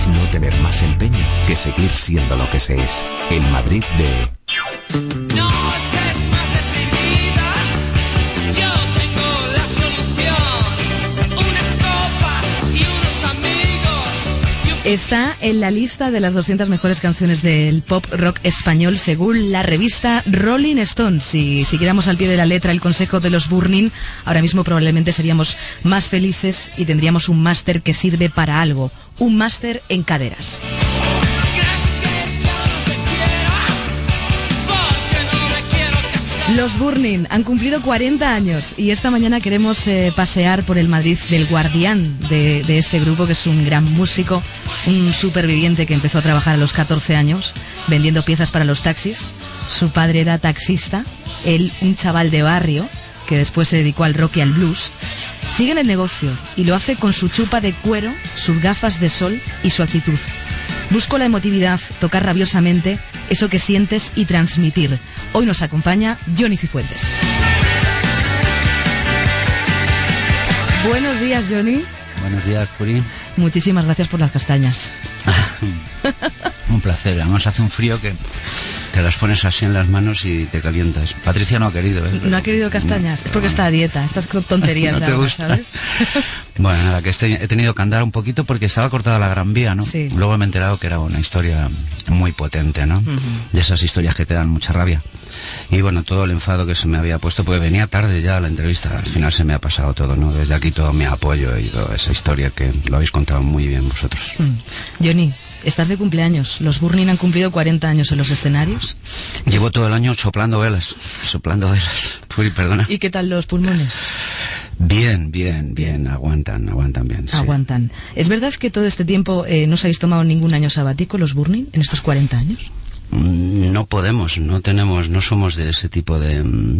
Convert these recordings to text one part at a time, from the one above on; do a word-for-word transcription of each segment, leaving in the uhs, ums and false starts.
es no tener más empeño que seguir siendo lo que se es. El Madrid de... No estés más deprimida, yo tengo la solución. Unas copas y unos amigos. Y un... Está en la lista de las doscientas mejores canciones del pop rock español según la revista Rolling Stone. Si siguiéramos al pie de la letra el consejo de los Burning, ahora mismo probablemente seríamos más felices y tendríamos un máster que sirve para algo. Un máster en caderas. Los Burning han cumplido cuarenta años y esta mañana queremos eh, pasear por el Madrid del guardián de, de este grupo, que es un gran músico, un superviviente que empezó a trabajar a los catorce años vendiendo piezas para los taxis. Su padre era taxista, él un chaval de barrio que después se dedicó al rock y al blues. Sigue en el negocio y lo hace con su chupa de cuero, sus gafas de sol y su actitud. Busco la emotividad, tocar rabiosamente eso que sientes y transmitir. Hoy nos acompaña Johnny Cifuentes. Buenos días, Johnny. Buenos días, Puri. Muchísimas gracias por las castañas. Un placer. Además hace un frío que te las pones así en las manos y te calientas. Patricia no ha querido, ¿eh? No ha querido castañas, no, es porque está a dieta. Estas tonterías, no te nada, gusta. ¿sabes? Bueno, nada, que este, he tenido que andar un poquito porque estaba cortada la Gran Vía, ¿no? Sí. Luego me he enterado que era una historia muy potente, ¿no? Uh-huh. De esas historias que te dan mucha rabia. Y bueno, todo el enfado que se me había puesto, porque venía tarde ya a la entrevista, al final se me ha pasado todo, ¿no? Desde aquí todo mi apoyo y toda esa historia que lo habéis contado muy bien vosotros. Mm. Johnny, estás de cumpleaños. Los Burning han cumplido cuarenta años en los escenarios. Llevo todo el año soplando velas, soplando velas. Uy, perdona. ¿Y qué tal los pulmones? Bien, bien, bien, aguantan, aguantan bien. Sí. Aguantan. ¿Es verdad que todo este tiempo eh, no os habéis tomado ningún año sabático, los Burning, en estos cuarenta años? No podemos, no tenemos, no somos de ese tipo de...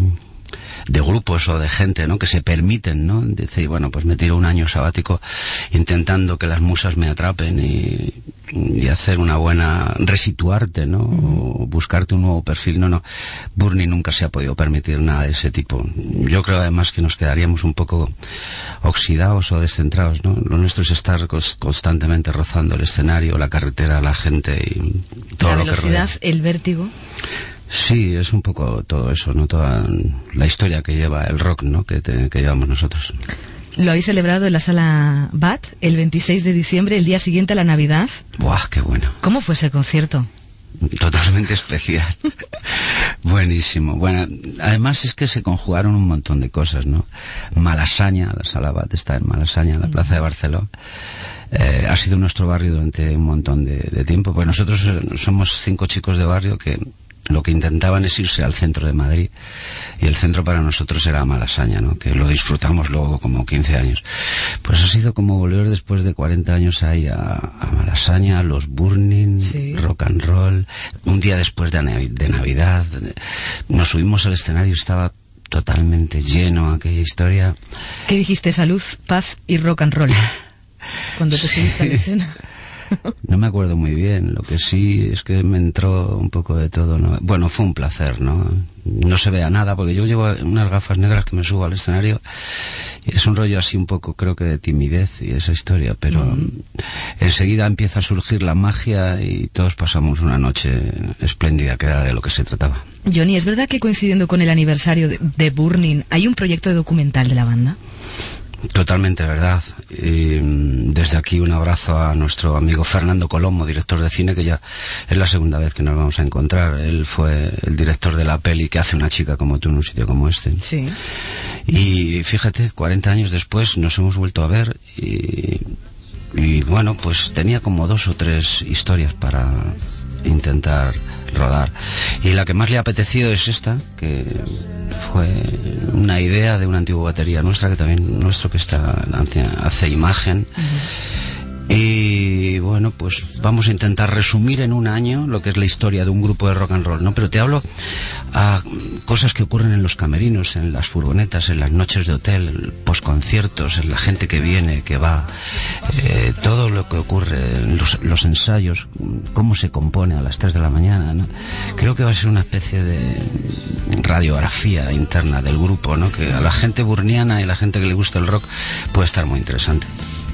de grupos o de gente, ¿no? Que se permiten, ¿no? Decir, bueno, pues me tiro un año sabático intentando que las musas me atrapen y, y hacer una buena... resituarte, ¿no? Uh-huh. O buscarte un nuevo perfil. No, no. Burning nunca se ha podido permitir nada de ese tipo. Yo creo además que nos quedaríamos un poco oxidados o descentrados, ¿no? Lo nuestro es estar constantemente rozando el escenario, la carretera, la gente y todo la lo que rodea. La velocidad, el vértigo... Sí, es un poco todo eso, ¿no? Toda la historia que lleva el rock, ¿no? Que, te, que llevamos nosotros. Lo habéis celebrado en la Sala B A T el veintiséis de diciembre, el día siguiente a la Navidad. ¡Buah, qué bueno! ¿Cómo fue ese concierto? Totalmente especial. Buenísimo. Bueno, además es que se conjugaron un montón de cosas, ¿no? Malasaña, la Sala B A T está en Malasaña, en la Plaza de Barcelona. Eh, ha sido nuestro barrio durante un montón de, de tiempo. Pues nosotros somos cinco chicos de barrio que... lo que intentaban es irse al centro de Madrid y el centro para nosotros era Malasaña, ¿no? Que lo disfrutamos luego como quince años. Pues ha sido como volver después de cuarenta años ahí a, a Malasaña, a los Burning, sí. Rock and roll. Un día después de, de Navidad nos subimos al escenario, estaba totalmente lleno aquella historia. ¿Qué dijiste? Salud, paz y rock and roll cuando te subiste a la escena. No me acuerdo muy bien, lo que sí es que me entró un poco de todo, ¿no? Bueno, fue un placer, ¿no? No se vea nada, porque yo llevo unas gafas negras que me subo al escenario y es un rollo así un poco, creo que de timidez y esa historia, pero mm. enseguida empieza a surgir la magia y todos pasamos una noche espléndida, que era de lo que se trataba. Johnny, ¿es verdad que coincidiendo con el aniversario de, de Burning hay un proyecto de documental de la banda? Totalmente verdad. Y desde aquí un abrazo a nuestro amigo Fernando Colomo, director de cine, que ya es la segunda vez que nos vamos a encontrar. Él fue el director de la peli que hace una chica como tú en un sitio como este. Sí. Y fíjate, cuarenta años después nos hemos vuelto a ver y, y bueno, pues tenía como dos o tres historias para intentar rodar. Y la que más le ha apetecido es esta, que fue una idea de una antigua batería nuestra, que también nuestro que está hace, hace imagen. Uh-huh. Y bueno, pues vamos a intentar resumir en un año lo que es la historia de un grupo de rock and roll, ¿no? Pero te hablo a cosas que ocurren en los camerinos, en las furgonetas, en las noches de hotel, posconciertos, en la gente que viene, que va, eh, todo lo que ocurre, los, los ensayos, cómo se compone a las tres de la mañana, ¿no? Creo que va a ser una especie de radiografía interna del grupo, ¿no? Que a la gente burniana y a la gente que le gusta el rock puede estar muy interesante.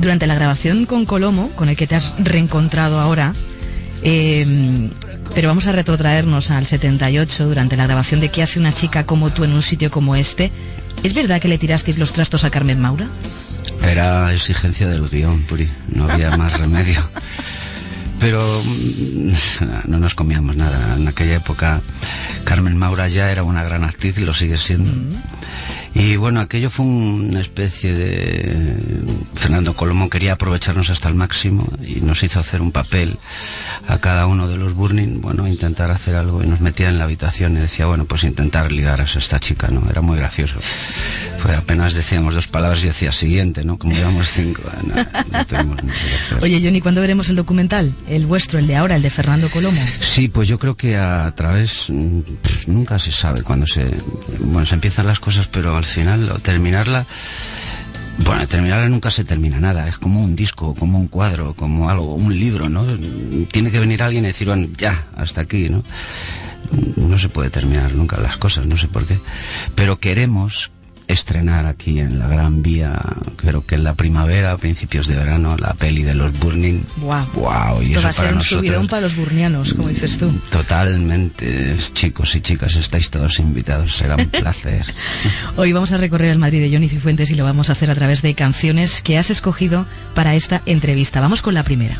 Durante la grabación con Colomo, con el que te has reencontrado ahora, eh, pero vamos a retrotraernos al setenta y ocho, durante la grabación de ¿Qué hace una chica como tú en un sitio como este? ¿Es verdad que le tirasteis los trastos a Carmen Maura? Era exigencia del guión, Puri, no había más remedio. Pero no nos comíamos nada. En aquella época Carmen Maura ya era una gran actriz y lo sigue siendo. Mm. Y bueno, aquello fue una especie de... Fernando Colomo quería aprovecharnos hasta el máximo y nos hizo hacer un papel a cada uno de los Burning, bueno, intentar hacer algo, y nos metía en la habitación y decía, bueno, pues intentar ligar a esta chica, ¿no? Era muy gracioso. Pues apenas decíamos dos palabras y decía siguiente, ¿no? Como llevamos cinco, no, no tuvimos mucho que hacer. Oye, Johnny, ¿cuándo veremos el documental? El vuestro, el de ahora, el de Fernando Colomo. Sí, pues yo creo que a través... Pues, nunca se sabe cuándo se... Bueno, se empiezan las cosas, pero al final, o terminarla... Bueno, terminarla nunca se termina nada. Es como un disco, como un cuadro, como algo, un libro, ¿no? Tiene que venir alguien y decir, bueno, ya, hasta aquí, ¿no? No se puede terminar nunca las cosas, no sé por qué. Pero queremos estrenar aquí en la Gran Vía, creo que en la primavera, a principios de verano, la peli de los Burning. Wow. Wow, y esto eso va a ser para un nosotros, subidón para los burnianos, como dices tú. Totalmente, chicos y chicas, estáis todos invitados, será un placer. Hoy vamos a recorrer el Madrid de Johnny Cifuentes y lo vamos a hacer a través de canciones que has escogido para esta entrevista. Vamos con la primera.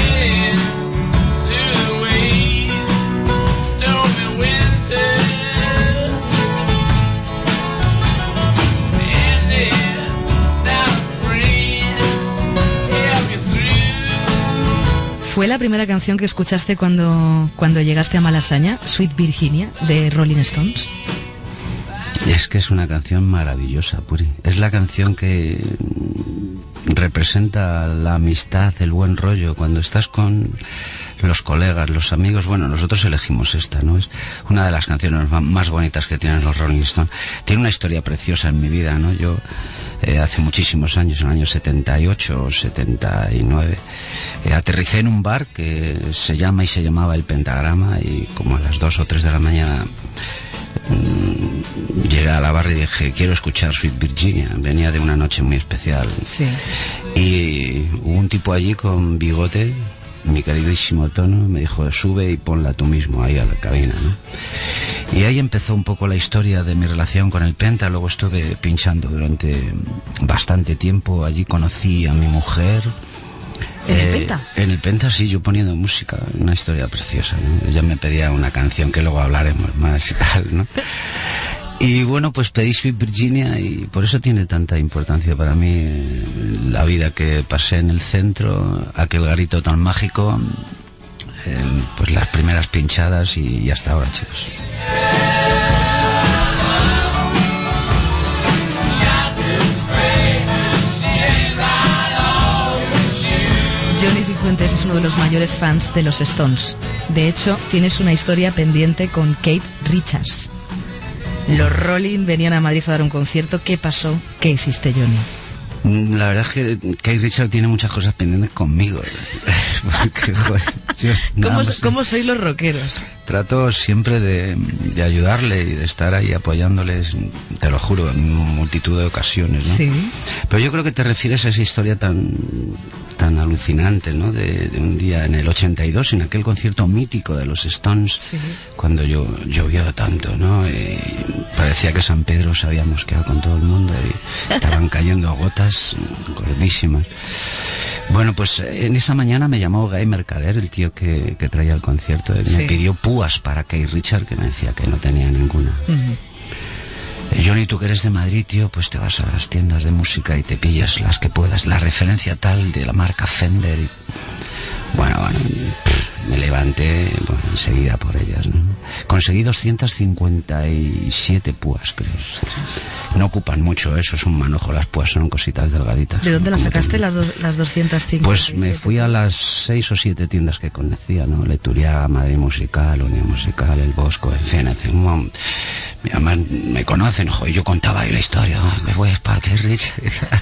¿Fue la primera canción que escuchaste cuando, cuando llegaste a Malasaña, Sweet Virginia, de Rolling Stones? Es que es una canción maravillosa, Puri. Es la canción que representa la amistad, el buen rollo. Cuando estás con los colegas, los amigos, bueno, nosotros elegimos esta, ¿no? Es una de las canciones más bonitas que tienen los Rolling Stones. Tiene una historia preciosa en mi vida, ¿no? Yo... Eh, hace muchísimos años, en el año setenta y ocho o setenta y nueve, eh, aterricé en un bar que se llama y se llamaba El Pentagrama, y como a las dos o tres de la mañana mmm, llegué a la barra y dije, quiero escuchar Sweet Virginia. Venía de una noche muy especial. Sí. Y hubo un tipo allí con bigote, mi queridísimo Tono, me dijo, sube y ponla tú mismo ahí a la cabina, ¿no? Y ahí empezó un poco la historia de mi relación con el Penta. Luego estuve pinchando durante bastante tiempo. Allí conocí a mi mujer. ¿En eh, el Penta? En el Penta, sí, yo poniendo música. Una historia preciosa, ¿no? Ella me pedía una canción que luego hablaremos más y tal, ¿no? Y bueno, pues pedí Sweet Virginia, y por eso tiene tanta importancia para mí eh, la vida que pasé en el centro, aquel garito tan mágico, eh, pues las primeras pinchadas y, y hasta ahora, chicos. Johnny Cifuentes es uno de los mayores fans de los Stones. De hecho, tienes una historia pendiente con Keith Richards. Los Rolling venían a Madrid a dar un concierto. ¿Qué pasó? ¿Qué hiciste, Johnny? La verdad es que Keith Richards tiene muchas cosas pendientes conmigo. Porque, joder, yo, ¿Cómo, más, ¿Cómo sois los rockeros? Trato siempre de, de ayudarle y de estar ahí apoyándoles, te lo juro, en multitud de ocasiones, ¿no? Sí. Pero yo creo que te refieres a esa historia tan tan alucinante, ¿no? De, de un día en el ochenta y dos, en aquel concierto mítico de los Stones, sí, cuando yo llovió tanto, ¿no? Y parecía que San Pedro se había mosqueado con todo el mundo y estaban cayendo gotas gordísimas. Bueno, pues en esa mañana me llamó Guy Mercader, el tío que, que traía el concierto, y sí, me pidió púas para Keith Richards, que me decía que no tenía ninguna. Uh-huh. Johnny, tú que eres de Madrid, tío, pues te vas a las tiendas de música y te pillas las que puedas, la referencia tal de la marca Fender. Y... Bueno, bueno, me levanté, bueno, enseguida por ellas, ¿no? Conseguí doscientas cincuenta y siete púas, creo. No ocupan mucho, eso es un manojo, las púas son cositas delgaditas. ¿De dónde las sacaste, ten... las, do las doscientas cincuenta? Pues me fui a las seis o siete tiendas que conocía, ¿no? Leturiá, Madrid Musical, Unión Musical, El Bosco, en fin, en fin, un... Además me conocen, joder, yo contaba ahí la historia, oh, me voy a Parque Rich.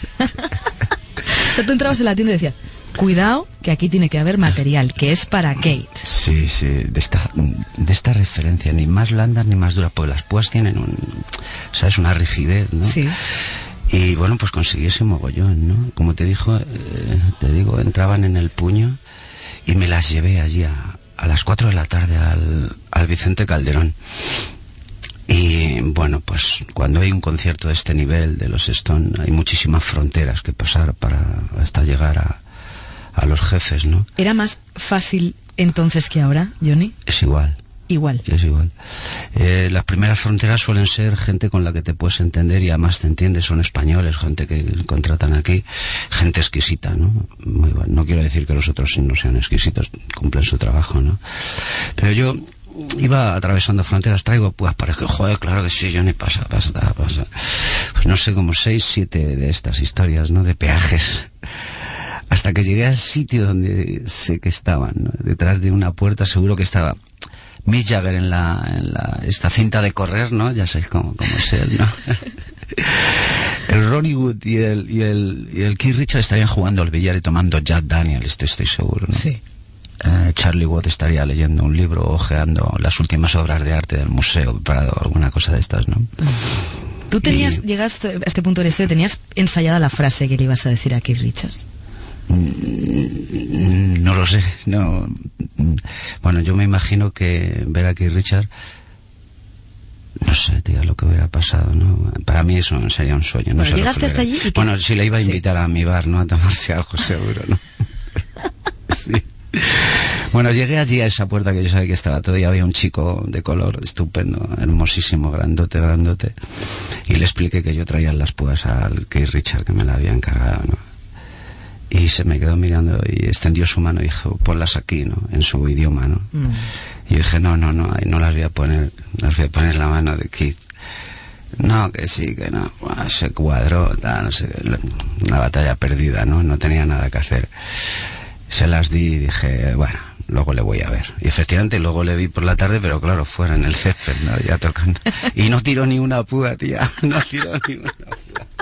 O sea, tú entrabas en la tienda y decías, cuidado, que aquí tiene que haber material, que es para Kate. Sí, sí, de esta, de esta referencia, ni más blandas ni más duras, porque las púas tienen un, ¿sabes? Una rigidez, ¿no? Sí. Y bueno, pues conseguí ese mogollón, ¿no? Como te dijo, eh, te digo, entraban en el puño y me las llevé allí a, a las cuatro de la tarde al, al Vicente Calderón. Y bueno, pues cuando hay un concierto de este nivel de los Stone, hay muchísimas fronteras que pasar para hasta llegar a, a los jefes, ¿no? ¿Era más fácil entonces que ahora, Johnny? Es igual. Igual. Es igual. Eh, las primeras fronteras suelen ser gente con la que te puedes entender y además te entiendes, son españoles, gente que contratan aquí, gente exquisita, ¿no? Muy bueno. No quiero decir que los otros no sean exquisitos, cumplen su trabajo, ¿no? Pero yo iba atravesando fronteras, traigo pues para que, joder, claro que sí, Johnny, pasa, pasa, pasa. Pues no sé, como seis, siete de estas historias, ¿no? De peajes. Hasta que llegué al sitio donde sé que estaban, ¿no? Detrás de una puerta seguro que estaba Mick Jagger en la, en la esta cinta de correr, ¿no? Ya sabéis cómo, cómo es él, ¿no? El Ronnie Wood y el, y el, y el Keith Richards estarían jugando al billar y tomando Jack Daniels, estoy, estoy seguro, ¿no? Sí. Uh, Charlie Watt estaría leyendo un libro, ojeando las últimas obras de arte del museo, para alguna cosa de estas, ¿no? Tú tenías, y... llegaste a este punto de la historia, tenías ensayada la frase que le ibas a decir a Keith Richards. No lo sé, no. Bueno, yo me imagino que ver a Keith Richards, no sé, tía, lo que hubiera pasado, ¿no? Para mí eso sería un sueño. No Bueno, sé llegaste hasta allí y que... Bueno, si le iba a invitar sí. a mi bar, ¿no? A tomarse algo seguro, ¿no? Sí. Bueno, llegué allí a esa puerta que yo sabía que estaba todavía, había un chico de color estupendo, hermosísimo, grandote, grandote, y le expliqué que yo traía las púas al Keith Richards, que me la había encargado, ¿no? Y se me quedó mirando y extendió su mano y dijo, ponlas aquí, ¿no? En su idioma, ¿no? Mm. Y yo dije, no, no, no, no las voy a poner, las voy a poner en la mano de Keith. No, que sí, que no. Bueno, se cuadró, tal, no sé, una batalla perdida, ¿no? No tenía nada que hacer. Se las di y dije, bueno, luego le voy a ver. Y efectivamente luego le vi por la tarde, pero claro, fuera en el césped, ¿no? Ya tocando. Y no tiró ni una púa, tía. No tiró ni una púa.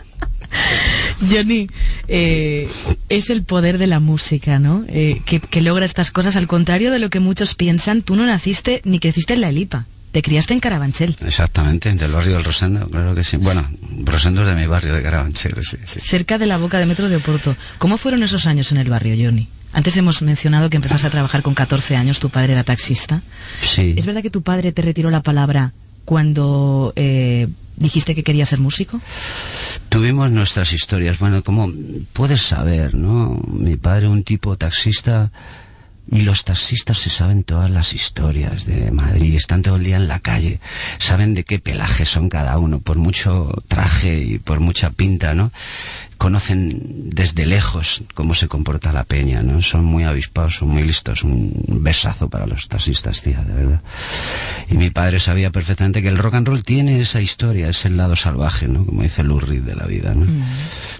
Johnny, eh, es el poder de la música, ¿no? Eh, que, que logra estas cosas, al contrario de lo que muchos piensan. Tú no naciste ni creciste en La Elipa, te criaste en Carabanchel. Exactamente, del barrio del Rosendo, claro que sí. Bueno, Rosendo es de mi barrio, de Carabanchel, sí, sí. Cerca de la boca de metro de Oporto. ¿Cómo fueron esos años en el barrio, Johnny? Antes hemos mencionado que empezaste a trabajar con catorce años, tu padre era taxista. Sí. ¿Es verdad que tu padre te retiró la palabra cuando eh, dijiste que querías ser músico? Tuvimos nuestras historias. Bueno, como puedes saber, ¿no? Mi padre, un tipo taxista, y los taxistas se saben todas las historias de Madrid, están todo el día en la calle, saben de qué pelaje son cada uno, por mucho traje y por mucha pinta, ¿no? Conocen desde lejos cómo se comporta la peña, ¿no? Son muy avispados, son muy listos. Un besazo para los taxistas, tía, de verdad. Y mi padre sabía perfectamente que el rock and roll tiene esa historia, ese lado salvaje, ¿no? Como dice Lou Reed de la vida, ¿no? Mm.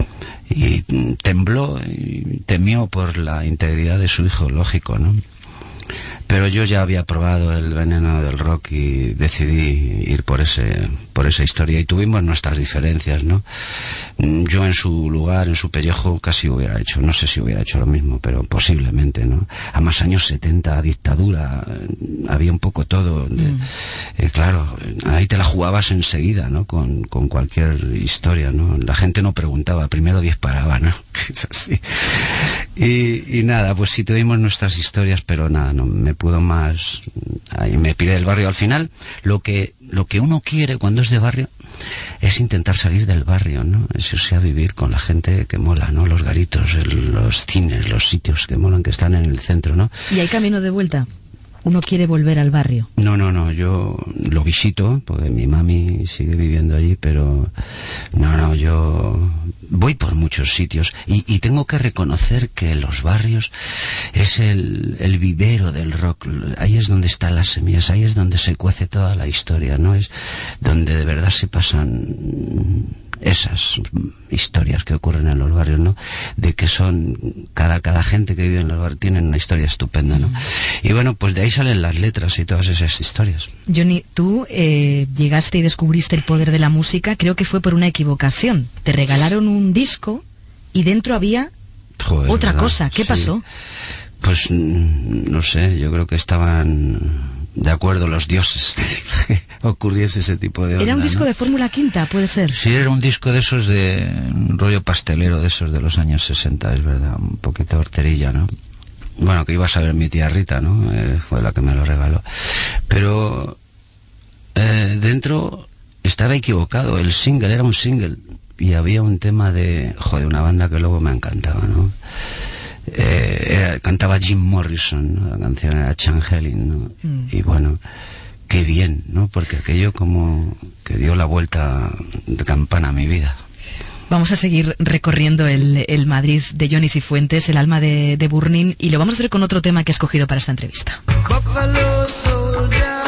Y tembló y temió por la integridad de su hijo, lógico, ¿no? Pero yo ya había probado el veneno del rock y decidí ir por ese por esa historia, y tuvimos nuestras diferencias, ¿no? Yo en su lugar, en su pellejo, casi hubiera hecho, no sé si hubiera hecho lo mismo, pero posiblemente, ¿no? A más años setenta, dictadura, había un poco todo. De, mm. eh, claro, ahí te la jugabas enseguida, ¿no? Con, con cualquier historia, ¿no? La gente no preguntaba, primero disparaba, ¿no? Es así. Y, y nada, pues sí tuvimos nuestras historias, pero nada, no me pudo más. Ahí me pide el barrio. Al final, lo que lo que uno quiere cuando es de barrio es intentar salir del barrio, ¿no? Eso sea, vivir con la gente que mola, ¿no? Los garitos, el, los cines, los sitios que molan, que están en el centro, ¿no? ¿Y hay camino de vuelta? ¿Uno quiere volver al barrio? No, no, no, yo lo visito, porque mi mami sigue viviendo allí, pero no, no, yo voy por muchos sitios y, y tengo que reconocer que los barrios es el, el vivero del rock. Ahí es donde están las semillas, ahí es donde se cuece toda la historia, ¿no? Es donde de verdad se pasan esas historias que ocurren en los barrios, ¿no? De que son, cada, cada gente que vive en los barrios tienen una historia estupenda, ¿no? Y bueno, pues de ahí salen las letras y todas esas historias. Johnny, tú eh, llegaste y descubriste el poder de la música, creo que fue por una equivocación. Te regalaron un disco y dentro había Joder, otra ¿verdad? cosa. ¿Qué sí. pasó? Pues no sé, yo creo que estaban de acuerdo los dioses. ocurriese ese tipo de onda. Era un disco ¿no? de Fórmula Quinta, puede ser. Sí, era un disco de esos de un rollo pastelero, de esos de los años sesenta, es verdad, un poquito horterilla, ¿no? Bueno, que iba a saber mi tía Rita, ¿no? Eh, fue la que me lo regaló. Pero eh, dentro estaba equivocado, el single era un single y había un tema de, joder, una banda que luego me encantaba, ¿no? Eh, era, cantaba Jim Morrison, ¿no? La canción era Changeling, ¿no? Mm. Y bueno, qué bien, ¿no? Porque aquello como que dio la vuelta de campana a mi vida. Vamos a seguir recorriendo el, el Madrid de Johnny Cifuentes, el alma de, de Burning, y lo vamos a hacer con otro tema que he escogido para esta entrevista. Buffalo soldier,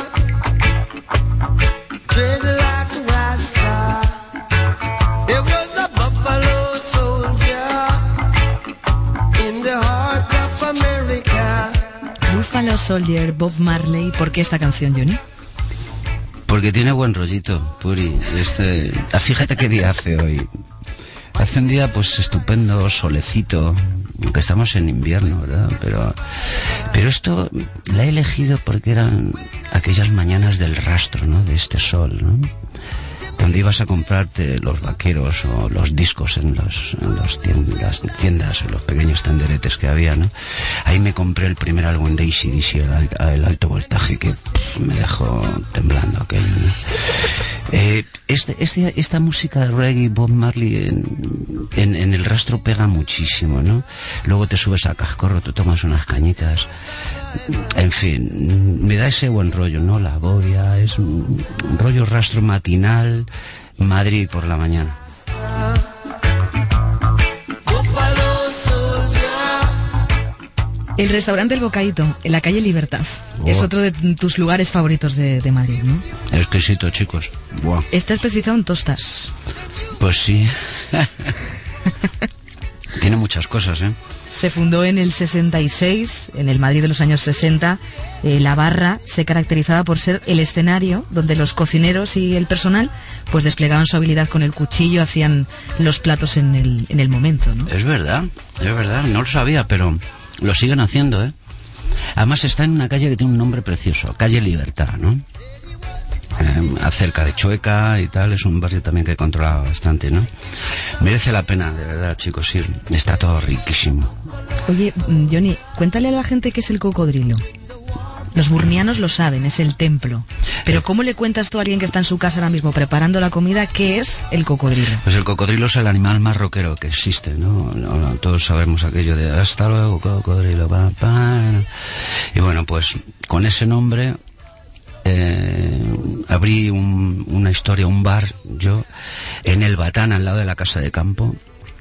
tread like a rasta. It was a buffalo soldier in the heart of America. Buffalo Soldier, Bob Marley. ¿Por qué esta canción, Johnny? Porque tiene buen rollito, Puri. Este, ah, fíjate qué día hace hoy. Hace un día pues estupendo, solecito, aunque estamos en invierno, ¿verdad? Pero, pero esto la he elegido porque eran aquellas mañanas del rastro, ¿no? De este sol, ¿no? Donde ibas a comprarte los vaqueros o los discos en, los, en los tiendas, tiendas o los pequeños tenderetes que había, ¿no? Ahí me compré el primer álbum de A C D C, el, el alto voltaje, que pff, me dejó temblando aquello, ¿no? Eh, este, este, esta música de reggae, Bob Marley en, en, en el rastro pega muchísimo, ¿no? Luego te subes a Cascorro, te tomas unas cañitas, en fin, me da ese buen rollo, ¿no? La boya, es un, un rollo rastro matinal, Madrid por la mañana. El restaurante El Bocaíto, en la calle Libertad, oh. es otro de tus lugares favoritos de, de Madrid, ¿no? Exquisito, chicos. Buah. Está especializado en tostas. Pues sí. Tiene muchas cosas, ¿eh? Se fundó en el sesenta y seis, en el Madrid de los años sesenta. Eh, la barra se caracterizaba por ser el escenario donde los cocineros y el personal pues desplegaban su habilidad con el cuchillo, hacían los platos en el, en el momento, ¿no? Es verdad, es verdad, no lo sabía, pero lo siguen haciendo, ¿eh? Además está en una calle que tiene un nombre precioso, calle Libertad, ¿no? Eh, acerca de Chueca y tal, es un barrio también que controla bastante, ¿no? Merece la pena, de verdad, chicos, ir. Está todo riquísimo. Oye, Johnny, cuéntale a la gente qué es el cocodrilo. Los burnianos lo saben, es el templo. Pero ¿cómo le cuentas tú a alguien que está en su casa ahora mismo preparando la comida qué es el cocodrilo? Pues el cocodrilo es el animal más rockero que existe, ¿no? no, no todos sabemos aquello de hasta luego, cocodrilo, pa, pa. Y bueno, pues con ese nombre eh, abrí un, una historia, un bar, yo, en el Batán, al lado de la casa de campo.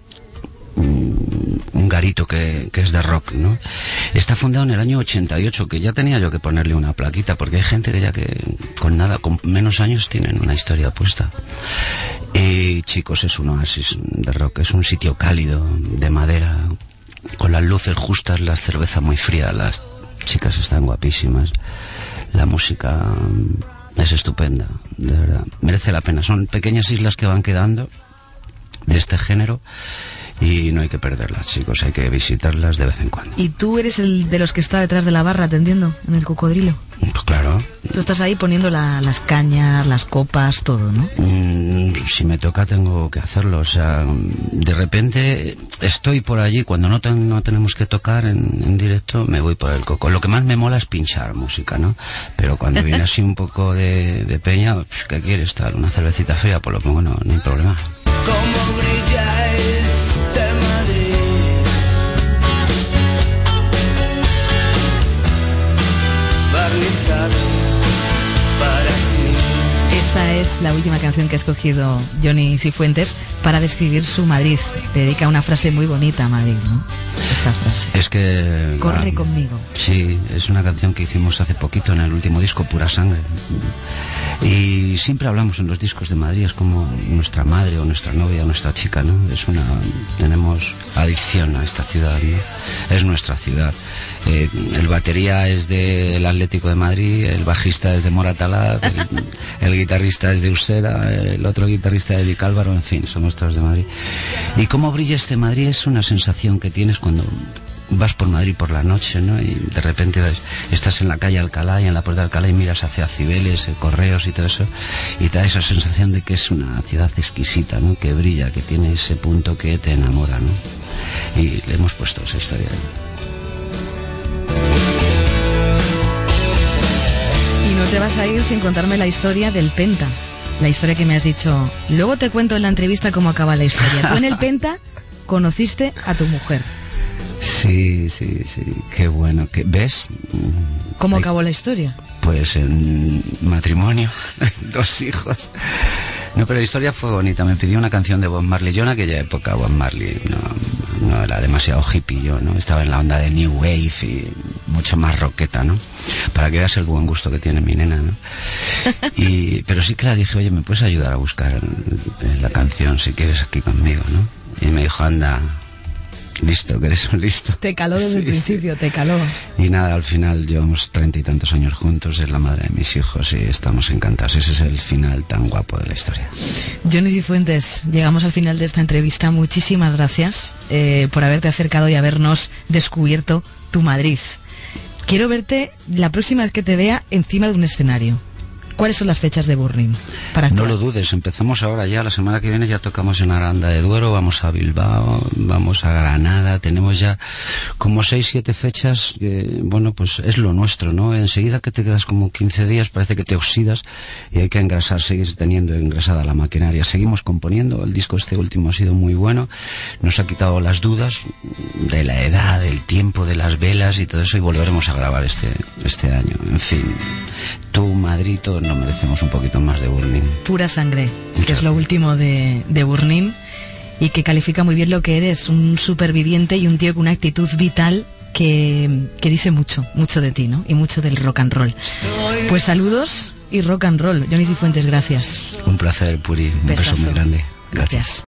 Un, un garito que, que es de rock, ¿no? Está fundado en el año ochenta y ocho, que ya tenía yo que ponerle una plaquita, porque hay gente que ya que con nada, con menos años tienen una historia puesta. Y chicos, es un oasis de rock, es un sitio cálido, de madera, con las luces justas, la cerveza muy fría, las chicas están guapísimas, la música es estupenda, de verdad, merece la pena. Son pequeñas islas que van quedando de este género y no hay que perderlas, chicos, hay que visitarlas de vez en cuando. ¿Y tú eres el de los que está detrás de la barra atendiendo en el cocodrilo? Pues claro. Tú estás ahí poniendo la, las cañas, las copas, todo, ¿no? Mm, si me toca tengo que hacerlo, o sea, de repente estoy por allí, cuando no, ten, no tenemos que tocar en, en directo, me voy por el coco. Lo que más me mola es pinchar música, ¿no? Pero cuando viene así un poco de, de peña, pues, ¿qué quieres? Estar una cervecita fría, pues lo pongo, no, no hay problema. Como brilla este Madrid, barnizado para ti. Esta es la última canción que ha escogido Johnny Cifuentes para describir su Madrid. Le dedica una frase muy bonita a Madrid, ¿no? Esta frase. Es que... Corre ah, conmigo. Sí, es una canción que hicimos hace poquito en el último disco, Pura Sangre. Y siempre hablamos en los discos de Madrid, es como nuestra madre o nuestra novia o nuestra chica, ¿no? Es una... Tenemos adicción a esta ciudad, ¿no? Es nuestra ciudad. Eh, el batería es del Atlético de Madrid, el bajista es de Moratalaz, el, el guitarrista es de Usera, el otro guitarrista es de Vicálvaro, en fin, somos todos de Madrid. Y cómo brilla este Madrid es una sensación que tienes cuando vas por Madrid por la noche, ¿no? Y de repente ves, estás en la calle Alcalá y en la puerta de Alcalá y miras hacia Cibeles, eh, Correos y todo eso, y te da esa sensación de que es una ciudad exquisita, ¿no? Que brilla, que tiene ese punto que te enamora, ¿no? Y le hemos puesto esa historia. Y no te vas a ir sin contarme la historia del Penta. La historia que me has dicho. Luego te cuento en la entrevista cómo acaba la historia. Tú en el Penta conociste a tu mujer. Sí, sí, sí, qué bueno. que ¿Ves? ¿Cómo Ay, acabó la historia? Pues en matrimonio, dos hijos. No, pero la historia fue bonita. Me pidió una canción de Bob Marley. Yo en aquella época Bob Marley no, no era demasiado hippie, yo, ¿no? Estaba en la onda de New Wave y mucho más rocketa, ¿no? Para que veas el buen gusto que tiene mi nena, ¿no? Y, pero sí que la dije, oye, ¿me puedes ayudar a buscar la canción si quieres aquí conmigo, ¿no? Y me dijo, anda, listo, que eres un listo. Te caló desde el Sí, principio, sí. te caló. Y nada, al final llevamos treinta y tantos años juntos, es la madre de mis hijos y estamos encantados. Ese es el final tan guapo de la historia. Johnny Cifuentes, llegamos al final de esta entrevista. Muchísimas gracias eh, por haberte acercado y habernos descubierto tu Madrid. Quiero verte la próxima vez que te vea encima de un escenario. ¿Cuáles son las fechas de Burning? Para No actuar? lo dudes, empezamos ahora ya, la semana que viene ya tocamos en Aranda de Duero, vamos a Bilbao, vamos a Granada, tenemos ya como seis, siete fechas, que, bueno, pues es lo nuestro, ¿no? Enseguida que te quedas como quince días, parece que te oxidas y hay que engrasar, seguir teniendo engrasada la maquinaria. Seguimos componiendo, el disco este último ha sido muy bueno, nos ha quitado las dudas de la edad, del tiempo, de las velas y todo eso, y volveremos a grabar este, este año. En fin, tú, Madrid, todos nos merecemos un poquito más de Burning. Pura sangre, que Muchas es lo último de, de Burning y que califica muy bien lo que eres, un superviviente y un tío con una actitud vital que, que dice mucho, mucho de ti, ¿no? Y mucho del rock and roll. Pues saludos y rock and roll. Johnny Cifuentes, gracias. Un placer, Puri, un beso Besazo. muy grande. Gracias. Gracias.